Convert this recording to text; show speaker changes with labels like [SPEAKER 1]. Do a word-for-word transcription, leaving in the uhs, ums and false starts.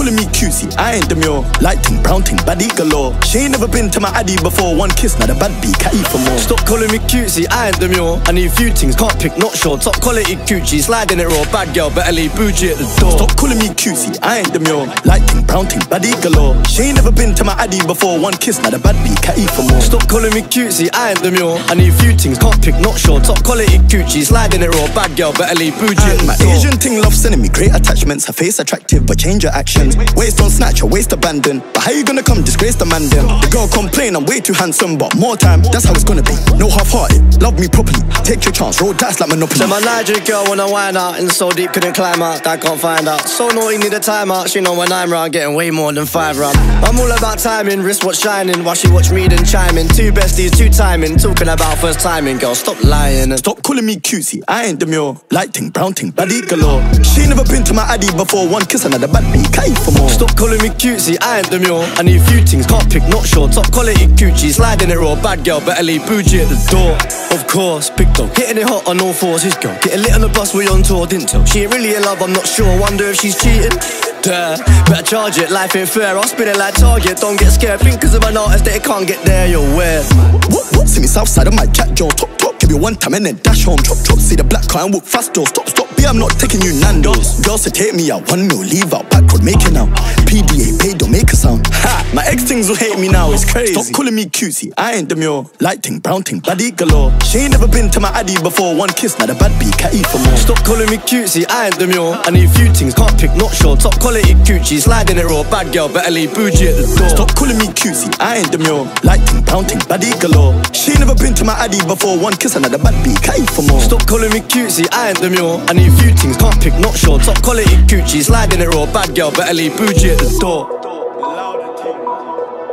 [SPEAKER 1] calling me cutesy, I ain't demure. Light ting, brown ting, baddie galore. She ain't never been to my addy before. One kiss, now the bad B, catty for more.
[SPEAKER 2] Stop calling me cutesy, I ain't demure. I need few things, can't pick, not sure. Top quality coochie, sliding it raw. Bad girl, better leave bougie at the door.
[SPEAKER 1] Stop calling me cutesy, I ain't demure. Light ting, brown ting, baddie galore. She ain't never been to my addy before. One kiss, now the bad B, catty for more.
[SPEAKER 2] Stop calling me cutesy, I ain't demure. I need few things, can't pick, not sure. Top quality coochie, sliding it raw. Bad girl, better leave bougie at the
[SPEAKER 1] my
[SPEAKER 2] door.
[SPEAKER 1] Asian ting love sending me great attachments. Her face attractive, but change her actions. Waist don't snatch, her waist abandoned. But how you gonna come disgrace the man then? The girl complain I'm way too handsome, but more time, that's how it's gonna be. No half-hearted, love me properly. Take your chance, roll dice like Monopoly.
[SPEAKER 2] So my Nigerian girl wanna wind out, and so deep couldn't climb out, that can't find out. So naughty need a timeout, she know when I'm round, getting way more than five round. I'm all about timing, wristwatch shining, while she watch me then chiming. Two besties, two timing, talking about first timing, girl, stop lying. And
[SPEAKER 1] stop calling me cutesy, I ain't demure. Light ting, brown ting, baddie galore. She never been to my addy before. One kiss, another bad B, catty for more.
[SPEAKER 2] Stop calling me cutesy, I ain't demure. I need few things, can't pick, not sure. Top quality coochie, sliding it raw. Bad girl, better leave bougie at the door. Of course, big dog, hitting it hot on all fours. His girl, getting lit on the bus, we on tour, didn't tell. She ain't really in love, I'm not sure. Wonder if she's cheating. Duh, better charge it, life ain't fair. I'll spin it like Target, don't get scared. Think cause of an artist that it can't get there, you're weird.
[SPEAKER 1] What, what? See me south side of my jack jaw. Top, top, give you one time and then dash home. Chop, chop, see the black car and walk fast door. Stop, stop, B, I'm not taking you Nando's. Girls to take me out, one mil, leave out, backward, make it now. P D A, paid, don't make a sound. Ha, my ex things will hate me now, it's crazy. Stop calling me cutesy, I ain't demure. Light ting, brown ting, baddie galore. She ain't never been to my addy before. One kiss, now the bad B, catty for more.
[SPEAKER 2] Stop calling me cutesy, I ain't demure. I need few things, can't pick, not sure. Top quality coochie, sliding it raw. Bad girl, better leave bougie at the door.
[SPEAKER 1] Stop calling me cutesy, I ain't demure. Light ting, brown ting, baddie galore. She ain't never been to my addy before. One kiss, another bad B, catty for more.
[SPEAKER 2] Stop calling me cutesy, I ain't demure. I need few things, can't pick, not sure. Top quality coochie, sliding it raw. Bad girl, better leave bougie at the door.